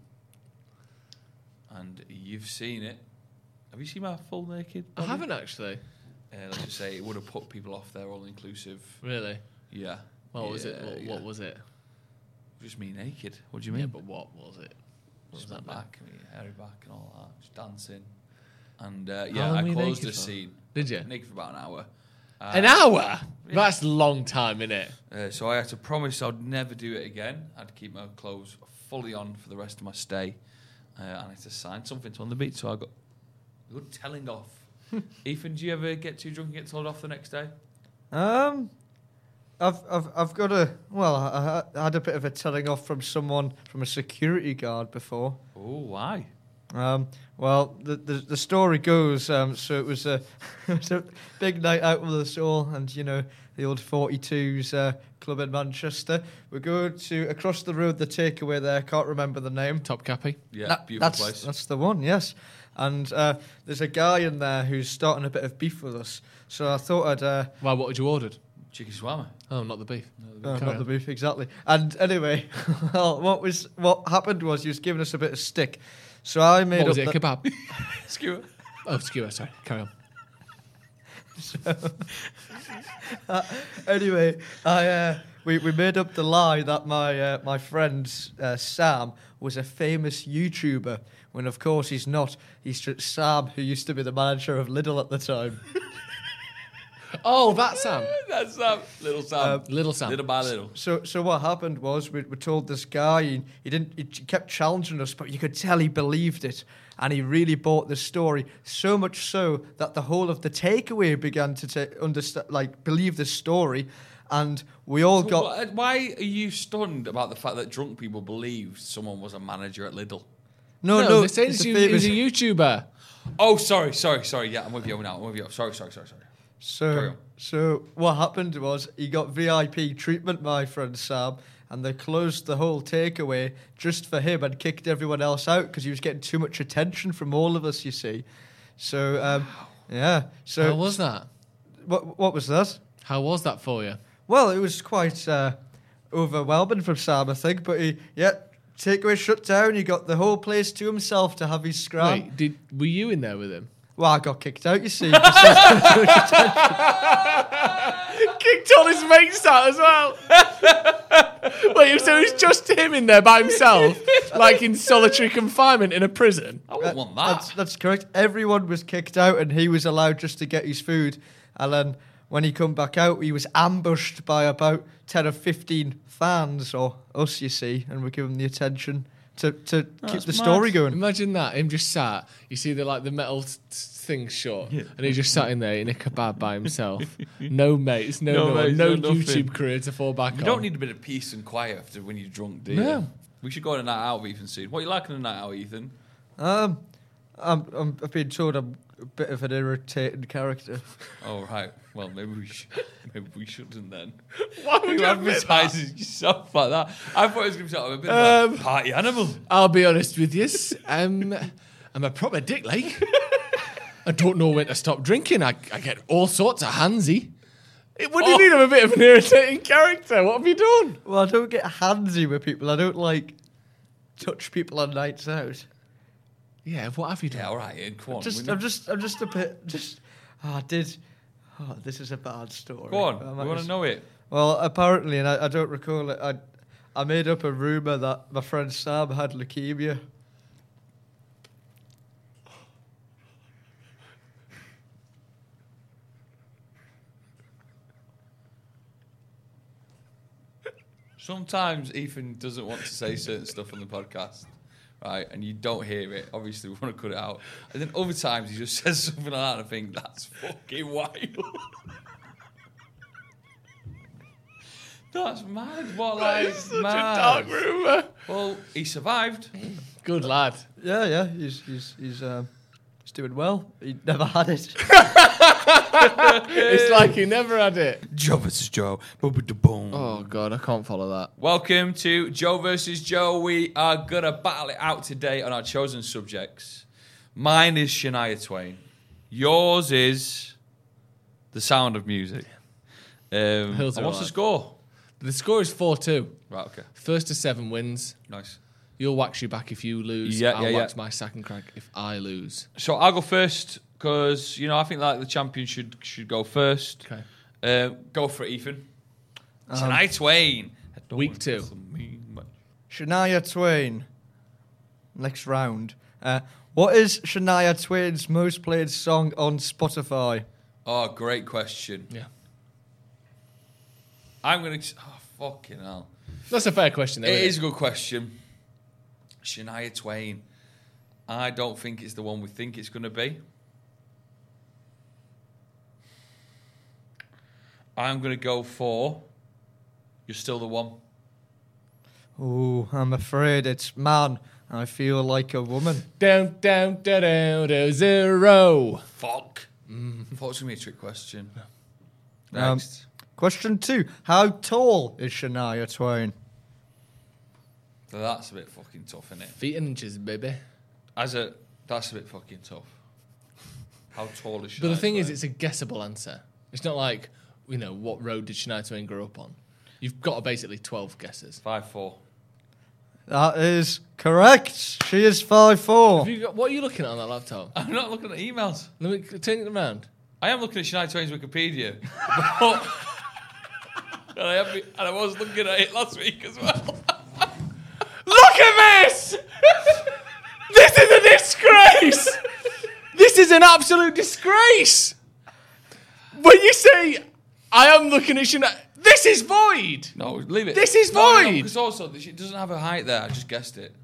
Speaker 2: And you've seen it. Have you seen my full naked
Speaker 3: I
Speaker 2: body?
Speaker 3: haven't actually.
Speaker 2: Let's just say it would have put people off their all-inclusive.
Speaker 3: Really?
Speaker 2: Yeah.
Speaker 3: What was it?
Speaker 2: Yeah.
Speaker 3: What was it?
Speaker 2: Just me naked. What do you mean?
Speaker 3: Yeah, but what was it? What
Speaker 2: Just
Speaker 3: was
Speaker 2: my
Speaker 3: that
Speaker 2: back, my hairy back and all that. Just dancing. And
Speaker 3: long
Speaker 2: I
Speaker 3: were you
Speaker 2: closed the
Speaker 3: naked for?
Speaker 2: scene.
Speaker 3: Did you?
Speaker 2: Naked for about an hour.
Speaker 3: An hour? That's a long time, innit?
Speaker 2: So I had to promise I'd never do it again. I'd keep my clothes fully on for the rest of my stay. And I had to sign something to On the Beach, so I got a good telling off. Ethan, do you ever get too drunk and get told off the next day?
Speaker 4: I've got I had a bit of a telling off from someone, from a security guard before.
Speaker 2: Oh, why?
Speaker 4: Well, the story goes, so it was a it was a big night out with us all, and you know the old 42s club in Manchester. We go to across the road, the takeaway there. Can't remember the name.
Speaker 3: Topkapi.
Speaker 2: Yeah, beautiful
Speaker 4: that's,
Speaker 2: place.
Speaker 4: That's the one, yes. And there's a guy in there who's starting a bit of beef with us. So I thought I'd...
Speaker 3: Well, what had you ordered?
Speaker 2: Chicken shawarma.
Speaker 3: Oh, not the beef.
Speaker 4: not
Speaker 3: Carry
Speaker 4: the
Speaker 3: on.
Speaker 4: beef, exactly. And anyway, well, what happened was he was giving us a bit of stick. So I made
Speaker 3: What was
Speaker 4: up
Speaker 3: it, a kebab?
Speaker 2: Skewer.
Speaker 3: Oh, skewer, sorry. Carry on.
Speaker 4: Anyway, we made up the lie that my friend Sam was a famous YouTuber, when of course he's not. He's just Sam, who used to be the manager of Lidl at the time.
Speaker 3: Oh, that's Sam.
Speaker 2: That's Sam. Little Sam.
Speaker 3: Little Sam.
Speaker 2: Little by little.
Speaker 4: So what happened was we told this guy, he kept challenging us, but you could tell he believed it, and he really bought the story, so much so that the whole of the takeaway began to understand, like, believe the story, and we all got.
Speaker 2: Why are you stunned about the fact that drunk people believed someone was a manager at Lidl?
Speaker 3: No, they're saying
Speaker 4: it's
Speaker 3: he's
Speaker 4: famous-
Speaker 3: a YouTuber.
Speaker 2: Oh, sorry. Yeah, I'm with you now. Sorry. Carry on.
Speaker 4: So what happened was he got VIP treatment, my friend Sam, and they closed the whole takeaway just for him and kicked everyone else out because he was getting too much attention from all of us, you see. So, yeah. So
Speaker 3: How was that?
Speaker 4: What was that?
Speaker 3: How was that for you?
Speaker 4: Well, it was quite overwhelming from Sam, I think, but takeaway shut down. He got the whole place to himself to have his scram.
Speaker 3: Wait, were you in there with him?
Speaker 4: Well, I got kicked out, you see.
Speaker 3: Kicked all his mates out as well. Wait, so it was just him in there by himself, like in solitary confinement in a prison?
Speaker 2: I wouldn't want that.
Speaker 4: That's correct. Everyone was kicked out, and he was allowed just to get his food. And then when he come back out, he was ambushed by about 10 or 15 fans, or us, you see, and we give him the attention to keep the story going.
Speaker 3: Imagine that, him just sat, you see the metal thing short, and he just sat in there in a kebab by himself. No mates, no
Speaker 2: mates,
Speaker 3: no
Speaker 2: no nothing.
Speaker 3: YouTube career to fall back on.
Speaker 2: You don't need a bit of peace and quiet after when you're drunk, do you?
Speaker 3: No.
Speaker 2: We should go on a night out with Ethan soon. What are you like on a night out, Ethan?
Speaker 4: I've been told I'm a bit of an irritating character.
Speaker 2: Oh, right. Well, maybe we shouldn't then.
Speaker 3: Why would
Speaker 2: You
Speaker 3: you admit
Speaker 2: advertise
Speaker 3: that?
Speaker 2: yourself like that. I thought it was going to be sort of a bit of a party animal.
Speaker 3: I'll be honest with you. I'm a proper dick, like. I don't know when to stop drinking. I get all sorts of handsy. What do you mean I'm a bit of an irritating character? What have you done?
Speaker 4: Well, I don't get handsy with people. I don't, like, touch people on nights out.
Speaker 3: Yeah, what have you done?
Speaker 2: Yeah, all right, Ian, come on.
Speaker 4: I'm just a bit. This is a bad story.
Speaker 2: Go on. We want to know it.
Speaker 4: Well, apparently, and I don't recall it. I made up a rumor that my friend Sam had leukemia.
Speaker 2: Sometimes Ethan doesn't want to say certain stuff on the podcast, right? And you don't hear it. Obviously, we want to cut it out. And then other times he just says something like that and I think, that's fucking wild. That's mad. What, like,
Speaker 3: Such a
Speaker 2: mad?
Speaker 3: dark rumour.
Speaker 2: Well, he survived.
Speaker 3: Good lad.
Speaker 4: Yeah, he's doing well. He never had it.
Speaker 3: It's like he never had it.
Speaker 2: Joe versus Joe. Boom.
Speaker 3: Oh, God, I can't follow that.
Speaker 2: Welcome to Joe versus Joe. We are going to battle it out today on our chosen subjects. Mine is Shania Twain. Yours is The Sound of Music. And
Speaker 3: Hills are
Speaker 2: what's the
Speaker 3: alright.
Speaker 2: score?
Speaker 3: The score is 4-2.
Speaker 2: Right, okay.
Speaker 3: First to 7 wins.
Speaker 2: Nice.
Speaker 3: You'll wax your back if you lose.
Speaker 2: Yeah,
Speaker 3: I'll
Speaker 2: yeah,
Speaker 3: wax
Speaker 2: yeah.
Speaker 3: my sack and crack if I lose.
Speaker 2: So I'll go first because, I think like the champion should go first.
Speaker 3: Okay.
Speaker 2: Go for it, Ethan. Shania Twain. I don't
Speaker 3: Week
Speaker 2: want
Speaker 3: 2.
Speaker 2: to mean much.
Speaker 4: Shania Twain. Next round. What is Shania Twain's most played song on Spotify?
Speaker 2: Oh, great question.
Speaker 3: Yeah.
Speaker 2: I'm going to... Oh, fucking hell.
Speaker 3: That's a fair question, though.
Speaker 2: It
Speaker 3: isn't
Speaker 2: is a good question. Shania Twain. I don't think it's the one we think it's going to be. I'm going to go for You're Still the One.
Speaker 4: Oh, I'm afraid it's man. I feel like a woman.
Speaker 3: Down, down, down, down, down, 0.
Speaker 2: Fuck. Thought it was going to be a trick question.
Speaker 4: Um,
Speaker 2: Next.
Speaker 4: Question 2. How tall is Shania Twain?
Speaker 2: So that's a bit fucking tough, isn't it?
Speaker 3: Feet and inches, baby.
Speaker 2: That's a bit fucking tough. How tall is she?
Speaker 3: But the thing is, it's a guessable answer. It's not like, what road did Shania Twain grow up on? You've got basically 12 guesses.
Speaker 2: 5'4".
Speaker 4: That is correct. She is 5'4".
Speaker 3: What are you looking at on that laptop?
Speaker 2: I'm not looking at emails.
Speaker 3: Let me turn it around.
Speaker 2: I am looking at Shania Twain's Wikipedia. But, and I was looking at it last week as well.
Speaker 3: Look at this! This is a disgrace! This is an absolute disgrace! When you say, I am looking at Shania... This is void!
Speaker 2: No, leave it.
Speaker 3: This is
Speaker 2: No,
Speaker 3: void!
Speaker 2: because also, she doesn't have her height there. I just guessed it.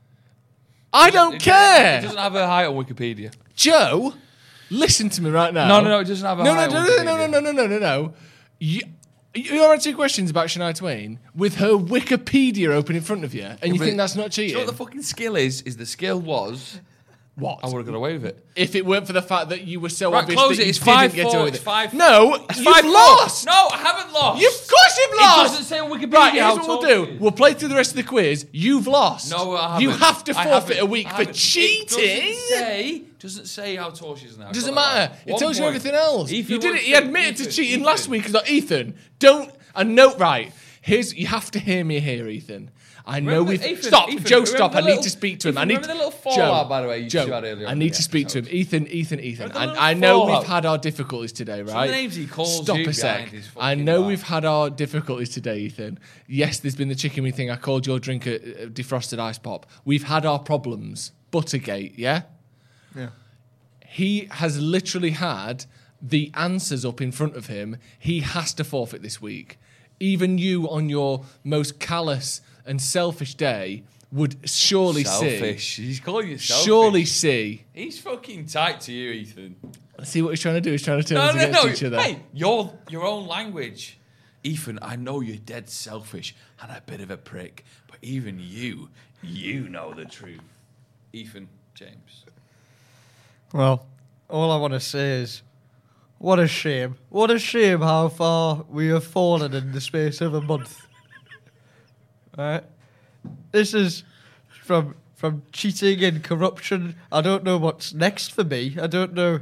Speaker 3: I don't care!
Speaker 2: It doesn't have her height on Wikipedia.
Speaker 3: Joe, listen to me right now.
Speaker 2: No, it doesn't have her height on Wikipedia.
Speaker 3: No. You're answering questions about Shania Twain with her Wikipedia open in front of you, and you think that's not
Speaker 2: Do you
Speaker 3: cheating?
Speaker 2: know what the fucking skill is? The skill was...
Speaker 3: What?
Speaker 2: I would have got away with it.
Speaker 3: If it weren't for the fact that you were so
Speaker 2: Right,
Speaker 3: obvious
Speaker 2: close
Speaker 3: that
Speaker 2: it.
Speaker 3: you
Speaker 2: It's
Speaker 3: didn't
Speaker 2: 5'4".
Speaker 3: get away with
Speaker 2: It's
Speaker 3: it.
Speaker 2: 5'4".
Speaker 3: No,
Speaker 2: It's
Speaker 3: you've
Speaker 2: 5'4".
Speaker 3: lost!
Speaker 2: No, I haven't lost.
Speaker 3: Of course you've
Speaker 2: It
Speaker 3: lost!
Speaker 2: doesn't say on Wikipedia.
Speaker 3: Right, here's
Speaker 2: how
Speaker 3: what
Speaker 2: tall
Speaker 3: we'll
Speaker 2: it
Speaker 3: do.
Speaker 2: is.
Speaker 3: We'll play through the rest of the quiz. You've lost.
Speaker 2: No, I haven't.
Speaker 3: You have to
Speaker 2: I
Speaker 3: forfeit
Speaker 2: haven't.
Speaker 3: a week
Speaker 2: I
Speaker 3: for
Speaker 2: haven't.
Speaker 3: cheating.
Speaker 2: It doesn't say how tall she is now.
Speaker 3: Doesn't
Speaker 2: Got that
Speaker 3: matter.
Speaker 2: right.
Speaker 3: It
Speaker 2: 1
Speaker 3: tells you
Speaker 2: point.
Speaker 3: everything else.
Speaker 2: Ethan
Speaker 3: You did
Speaker 2: wants
Speaker 3: it. He admitted to
Speaker 2: Ethan,
Speaker 3: cheating
Speaker 2: Ethan.
Speaker 3: last week. He's like, Ethan, don't. And no, right. You have to hear me here, Ethan. I know
Speaker 2: Remember,
Speaker 3: we've...
Speaker 2: Ethan,
Speaker 3: Stop.
Speaker 2: Ethan,
Speaker 3: Joe,
Speaker 2: remember
Speaker 3: stop.
Speaker 2: the
Speaker 3: I need
Speaker 2: little-
Speaker 3: to speak to him.
Speaker 2: Ethan,
Speaker 3: I need
Speaker 2: remember the little
Speaker 3: Joe,
Speaker 2: fallout, by the way, you two
Speaker 3: Joe,
Speaker 2: had earlier
Speaker 3: I
Speaker 2: on
Speaker 3: need
Speaker 2: in
Speaker 3: to
Speaker 2: the
Speaker 3: speak to him.
Speaker 2: episode?
Speaker 3: Ethan.
Speaker 2: Remember the little
Speaker 3: I know
Speaker 2: fallout?
Speaker 3: we've had our difficulties today, right?
Speaker 2: the names he calls
Speaker 3: Stop
Speaker 2: you
Speaker 3: a sec.
Speaker 2: behind his
Speaker 3: I
Speaker 2: fucking
Speaker 3: know
Speaker 2: back.
Speaker 3: we've had our difficulties today, Ethan. Yes, there's been the chicken wing thing. I called your drink a defrosted ice pop. We've had our problems. Buttergate, yeah?
Speaker 4: Yeah.
Speaker 3: He has literally had the answers up in front of him. He has to forfeit this week. Even you, on your most callous and selfish day, would surely
Speaker 2: Selfish. He's calling you selfish.
Speaker 3: surely see.
Speaker 2: He's fucking tight to you, Ethan.
Speaker 3: See what he's trying to do? He's trying to turn us against each other.
Speaker 2: Hey, your own language. Ethan, I know you're dead selfish and a bit of a prick, but even you know the truth. Ethan James.
Speaker 4: Well, all I want to say is, what a shame. What a shame how far we have fallen in the space of a month. Right? This is from cheating and corruption. I don't know what's next for me. I don't know.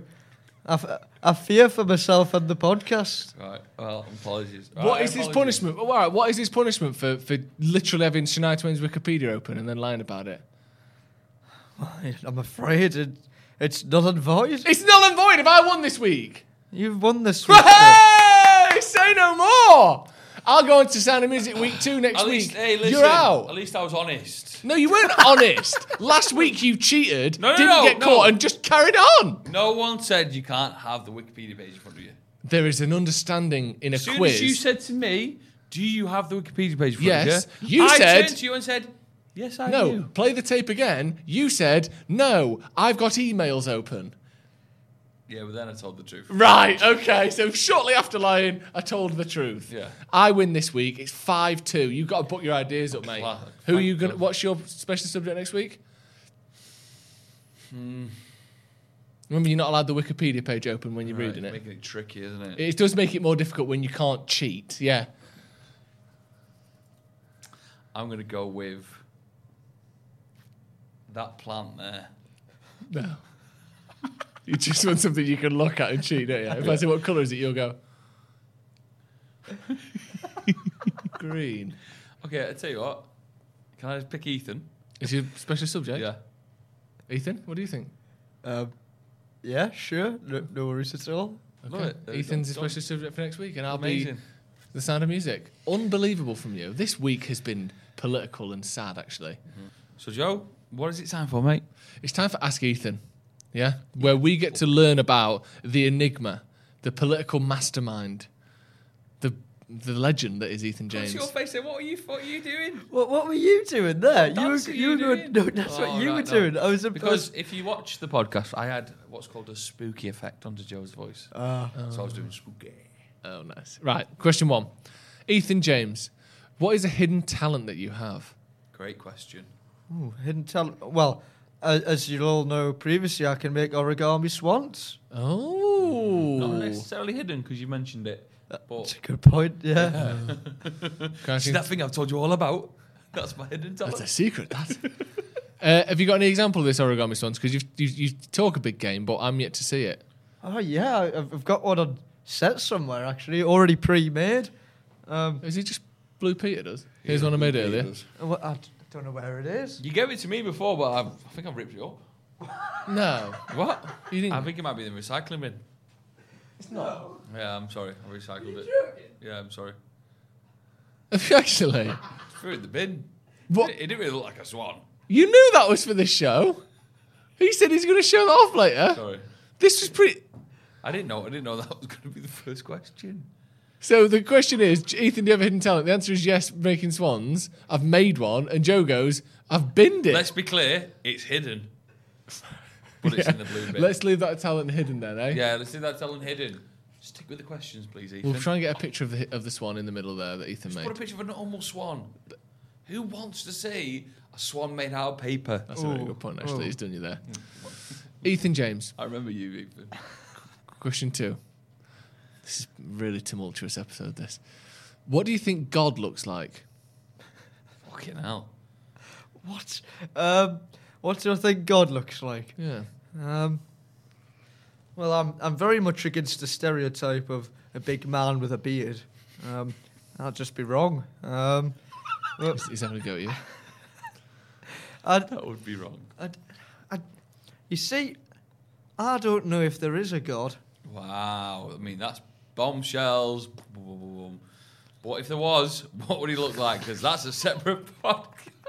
Speaker 4: I fear for myself and the podcast.
Speaker 2: Right, well, apologies.
Speaker 3: What is his punishment? All right, what is his punishment for literally having Shania Twain's Wikipedia open and then lying about it?
Speaker 4: I'm afraid it's null and void.
Speaker 3: It's null and void if I won this week.
Speaker 4: You've won this week.
Speaker 3: Hey! Say no more! I'll go into Sound of Music week 2 next
Speaker 2: At
Speaker 3: week.
Speaker 2: least, hey, listen,
Speaker 3: You're out.
Speaker 2: At least I was honest.
Speaker 3: No, you weren't honest. Last week you cheated,
Speaker 2: No,
Speaker 3: didn't get
Speaker 2: no.
Speaker 3: caught, and just carried on.
Speaker 2: No one said you can't have the Wikipedia page in front of you.
Speaker 3: There is an understanding in a
Speaker 2: As soon
Speaker 3: quiz.
Speaker 2: as you said to me, do you have the Wikipedia page in front
Speaker 3: Yes.
Speaker 2: of you?
Speaker 3: You
Speaker 2: I
Speaker 3: said-
Speaker 2: turned to you and said, yes, I
Speaker 3: no,
Speaker 2: do.
Speaker 3: play the tape again. You said, no, I've got emails open.
Speaker 2: Yeah, but then I told the truth.
Speaker 3: Right, okay. So shortly after lying, I told the truth.
Speaker 2: Yeah.
Speaker 3: I win this week. It's 5-2. You've got to put your ideas up, mate.
Speaker 2: Wow.
Speaker 3: Who are you
Speaker 2: Thank
Speaker 3: going?
Speaker 2: God.
Speaker 3: What's your special subject next week? Remember, you're not allowed the Wikipedia page open when you're
Speaker 2: Right,
Speaker 3: reading it.
Speaker 2: Making it tricky, isn't it?
Speaker 3: It does make it more difficult when you can't cheat. Yeah.
Speaker 2: I'm going to go with that plant there.
Speaker 3: No. You just want something you can look at and cheat, don't you? If I say what colour is it, you'll go green.
Speaker 2: Okay, I tell you what. Can I just pick Ethan?
Speaker 3: Is your special subject?
Speaker 2: Yeah.
Speaker 3: Ethan, what do you think?
Speaker 4: Yeah, sure. No worries at all.
Speaker 2: Love it.
Speaker 3: Ethan's the
Speaker 2: Done.
Speaker 3: special subject for next week, and I'll
Speaker 2: Amazing.
Speaker 3: be the Sound of Music. Unbelievable from you. This week has been political and sad, actually.
Speaker 2: So, Joe, what is it time for, mate?
Speaker 3: It's time for Ask Ethan, yeah? Where we get to learn about the enigma, the political mastermind, the legend that is Ethan James.
Speaker 2: What's your face there? What are you doing?
Speaker 4: What were you doing there?
Speaker 2: dance are
Speaker 4: You
Speaker 2: you
Speaker 4: were going.
Speaker 2: doing?
Speaker 4: No, that's what
Speaker 2: Oh,
Speaker 4: you were
Speaker 2: right, no.
Speaker 4: doing. I was
Speaker 2: Because if you watch the podcast, I had what's called a spooky effect onto Joe's voice. So I was doing spooky.
Speaker 3: Oh, nice. Right, question 1. Ethan James, what is a hidden talent that you have?
Speaker 2: great question.
Speaker 4: Ooh, hidden talent. Well, as you all know, previously I can make origami swans.
Speaker 3: Oh.
Speaker 2: Not necessarily hidden because you mentioned it.
Speaker 4: That's
Speaker 2: But
Speaker 4: a good point. Yeah.
Speaker 2: see that thing I've told you all about? That's my hidden talent.
Speaker 3: That's a secret, that. Have you got any example of this origami swans? Because you talk a big game, but I'm yet to see it.
Speaker 4: Oh yeah, I've got one on set somewhere actually, already pre-made.
Speaker 3: Is it just Blue Peter does? Here's one I made earlier.
Speaker 4: I don't know where it is.
Speaker 2: You gave it to me before, but I think I've ripped it up.
Speaker 3: No.
Speaker 2: What?
Speaker 3: You didn't?
Speaker 2: I think it might be in the recycling bin.
Speaker 3: It's not.
Speaker 2: Yeah, I'm sorry. I recycled it. Yeah, I'm sorry.
Speaker 3: Have you actually?
Speaker 2: Threw it in the bin.
Speaker 3: What?
Speaker 2: It didn't really look like a swan.
Speaker 3: You knew that was for this show. He said he's going to show that off later.
Speaker 2: Sorry.
Speaker 3: This was pretty...
Speaker 2: I didn't know that was going to be the first question.
Speaker 3: So the question is, Ethan, do you have a hidden talent? The answer is yes, making swans. I've made one. And Joe goes, I've binned it.
Speaker 2: Let's be clear, it's hidden. But it's in the blue bin.
Speaker 3: Let's leave that talent hidden then, eh?
Speaker 2: Yeah, let's leave that talent hidden. Stick with the questions, please, Ethan.
Speaker 3: We'll try and get a picture of the swan in the middle there that Ethan made.
Speaker 2: Put a picture of a normal swan. Who wants to see a swan made out of paper?
Speaker 3: That's a very good point, actually. He's done you there. Ethan James,
Speaker 2: I remember you, Ethan.
Speaker 3: question 2. This is a really tumultuous episode, this. What do you think God looks like?
Speaker 2: Fucking hell.
Speaker 4: What? What do I think God looks like?
Speaker 3: Yeah.
Speaker 4: Well, I'm very much against the stereotype of a big man with a beard. I'll just be wrong.
Speaker 3: He's having a go at you.
Speaker 2: That would be wrong.
Speaker 4: You see, I don't know if there is a God.
Speaker 2: Wow. I mean, that's bombshells. What if there was? What would he look like? Because that's a separate podcast.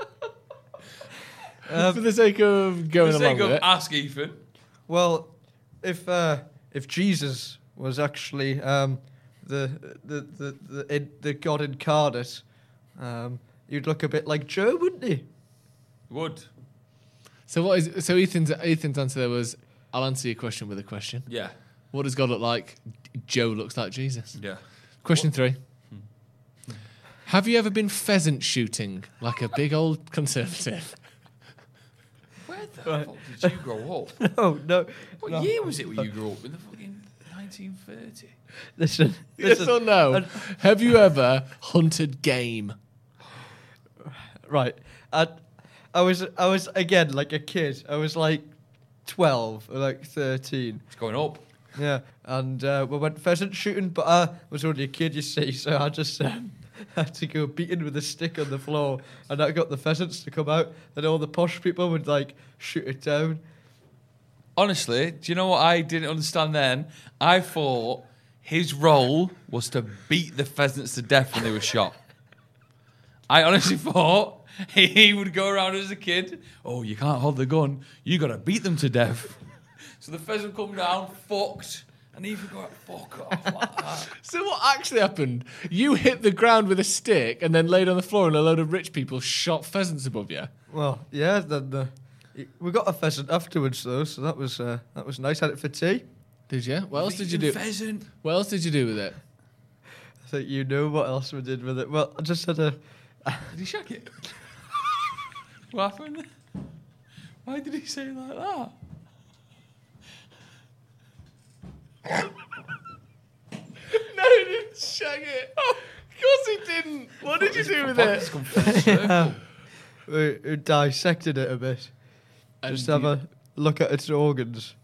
Speaker 3: For the sake of going
Speaker 2: For the
Speaker 3: along
Speaker 2: sake
Speaker 3: with
Speaker 2: of
Speaker 3: it.
Speaker 2: ask Ethan.
Speaker 4: Well, if Jesus was actually the God incarnate, you'd look a bit like Joe, wouldn't he?
Speaker 2: Would.
Speaker 3: So Ethan's answer there was, I'll answer your question with a question.
Speaker 2: Yeah.
Speaker 3: What does God look like? Joe looks like Jesus.
Speaker 2: Yeah.
Speaker 3: Question 3. Have you ever been pheasant shooting like a big old conservative?
Speaker 2: Where the fuck did you grow up?
Speaker 4: No.
Speaker 2: What year was it when you grew up? In the fucking 1930?
Speaker 4: Listen.
Speaker 3: Yes or no? Have you ever hunted game?
Speaker 4: Right. I was again like a kid. I was like 12 or like 13.
Speaker 2: It's going up.
Speaker 4: Yeah, and we went pheasant shooting, but I was only a kid, you see, so I just had to go beating with a stick on the floor, and I got the pheasants to come out, and all the posh people would like shoot it down.
Speaker 2: Honestly, do you know what I didn't understand then? I thought his role was to beat the pheasants to death when they were shot. I honestly thought he would go around as a kid. Oh, you can't hold the gun. You got to beat them to death. So the pheasant come down, fucked, and he would go, fuck off like that.
Speaker 3: So what actually happened? You hit the ground with a stick and then laid on the floor and a load of rich people shot pheasants above you?
Speaker 4: Well, yeah, then we got a pheasant afterwards though, so that was nice. Had it for tea.
Speaker 3: Did you? What else did you do?
Speaker 2: Pheasant.
Speaker 3: What else did you do with it?
Speaker 4: I think you know what else we did with it. Well, I just had a...
Speaker 2: Did he shag it? What happened? Why did he say it like that?
Speaker 3: No, he didn't shag it. Of course he didn't. What did you do with
Speaker 2: It's
Speaker 3: it?
Speaker 2: come full circle.
Speaker 4: We dissected it a bit. Just have a look at its organs.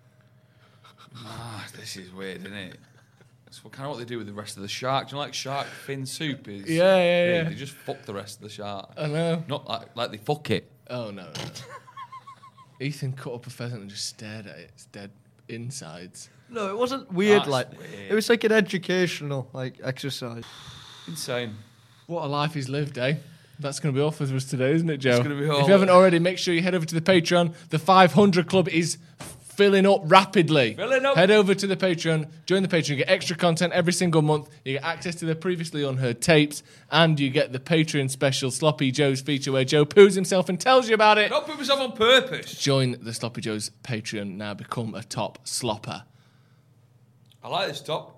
Speaker 2: This is weird, isn't it? It's kind of what they do with the rest of the shark. Do you know, like shark fin soup is?
Speaker 3: Yeah.
Speaker 2: They just fuck the rest of the shark.
Speaker 3: I know.
Speaker 2: Not like they fuck it.
Speaker 3: Oh, no. Ethan cut up a pheasant and just stared at its dead insides.
Speaker 4: No, it wasn't weird.
Speaker 2: That's weird.
Speaker 4: It was like an educational exercise.
Speaker 2: Insane.
Speaker 3: What a life he's lived, eh? That's going to be all for us today, isn't it, Joe?
Speaker 2: It's gonna be all.
Speaker 3: If you haven't already, make sure you head over to the Patreon. The 500 Club is filling up rapidly.
Speaker 2: Filling up.
Speaker 3: Head over to the Patreon, join the Patreon, you get extra content every single month. You get access to the previously unheard tapes, and you get the Patreon special Sloppy Joe's feature where Joe poos himself and tells you about it.
Speaker 2: Not put myself on purpose.
Speaker 3: Join the Sloppy Joe's Patreon now. Become a top slopper.
Speaker 2: I like this top.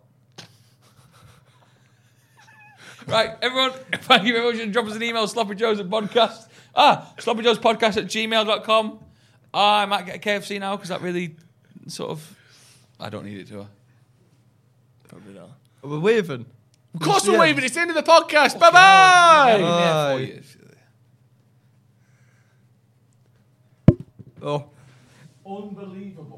Speaker 2: Right, everyone, thank you very much. Drop us an email, sloppyjoes@podcast. sloppyjoespodcast@gmail.com. I might get a KFC now because that really sort of... I don't need it, do I?
Speaker 3: Probably not.
Speaker 4: We're waving.
Speaker 3: Of course we're
Speaker 4: Yeah.
Speaker 3: waving. It's the end of the podcast. Bye-bye.
Speaker 4: Bye. Oh.
Speaker 3: Unbelievable.